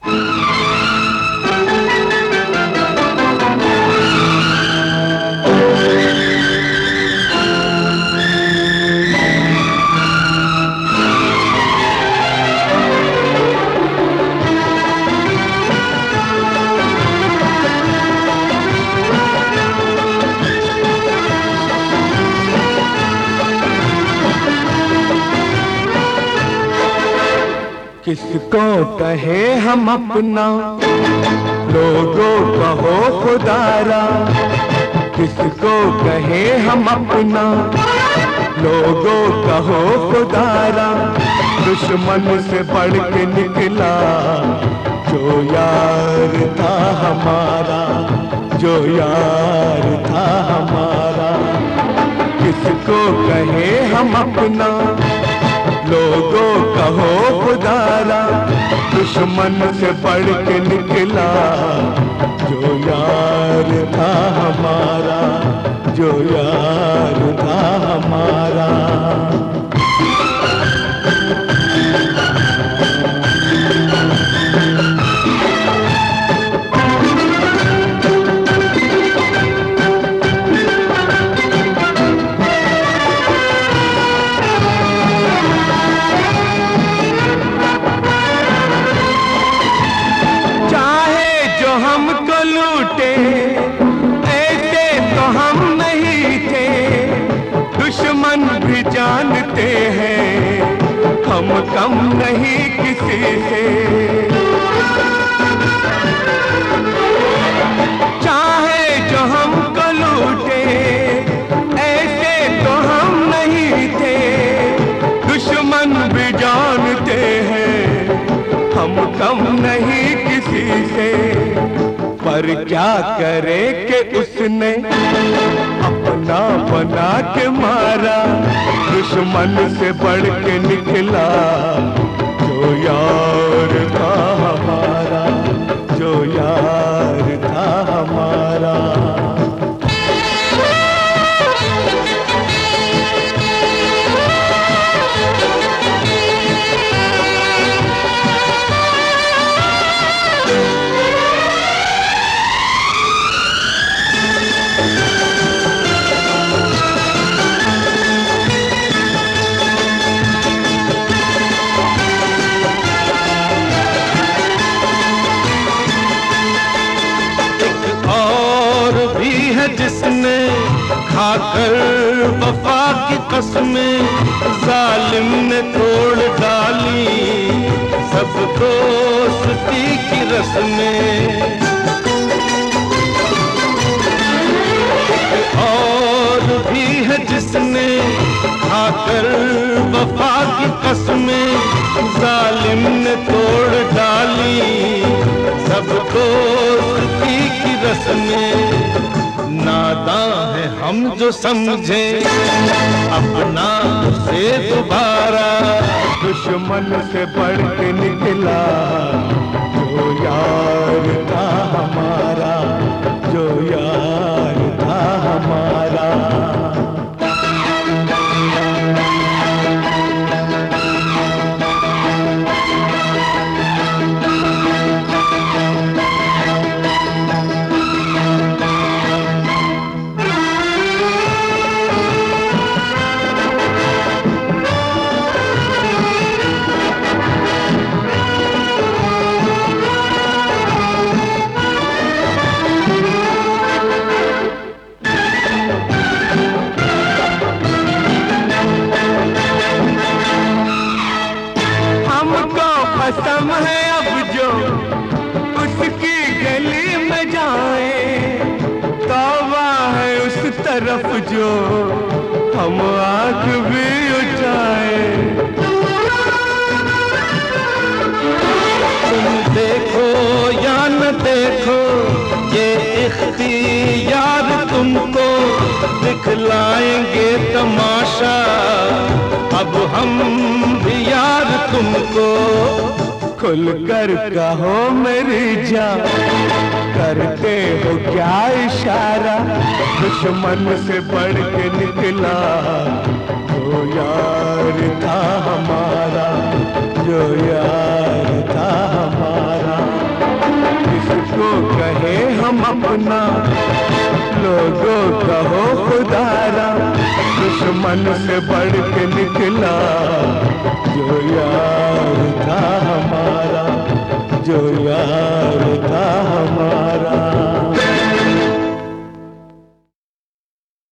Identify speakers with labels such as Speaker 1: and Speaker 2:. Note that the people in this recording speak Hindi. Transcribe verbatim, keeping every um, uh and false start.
Speaker 1: किसको कहे हम अपना, लोगों कहो खुदारा। किसको कहे हम अपना, लोगों कहो खुदारा। दुश्मन से बढ़ के निकला जो यार था हमारा, जो यार था हमारा। किसको कहे हम अपना, लोगों कहो खुदारा। दुश्मन से बढ़ के निकला जो यार था हमारा, जो यार था हमारा। ऐसे तो हम नहीं थे, दुश्मन भी जानते हैं हम कम नहीं किसी से। चाहे जो हमको लूटे ऐसे तो हम नहीं थे, दुश्मन भी जानते हैं हम कम नहीं किसी से। पर क्या करे कि उसने अपना बना के मारा, दुश्मन से बढ़ के निकला जो यार था हमारा, जो यार था हमारा।
Speaker 2: जिसने खाकर वफा की कसमें जालिम ने तोड़ डाली सब दोस्ती की रस्में। और भी है जिसने खाकर वफा की कसमें जालिम ने तोड़ डाली सब दोस्ती की रस्में। नादां है हम जो समझे अपना से दोबारा,
Speaker 1: दुश्मन से बढ़ के निकला जो यार था हमारा, जो यार था हमारा। कसम है अब जो उसकी गली में जाए, तौबा है उस तरफ जो हम आँख भी उठाए।
Speaker 2: तुम देखो या न देखो ये इख्तियार तुमको दिखलाएंगे तमाशा, अब हम भी यार तुमको।
Speaker 1: खुल कर कहो मेरी जान, करते हो क्या इशारा, दुश्मन से बढ़ के निकला जो यार था हमारा, जो यार था हमारा। अपना, लोगों कहो खुदारा, दुश्मन से बढ़ के निकला जो यार था हमारा, जो यार था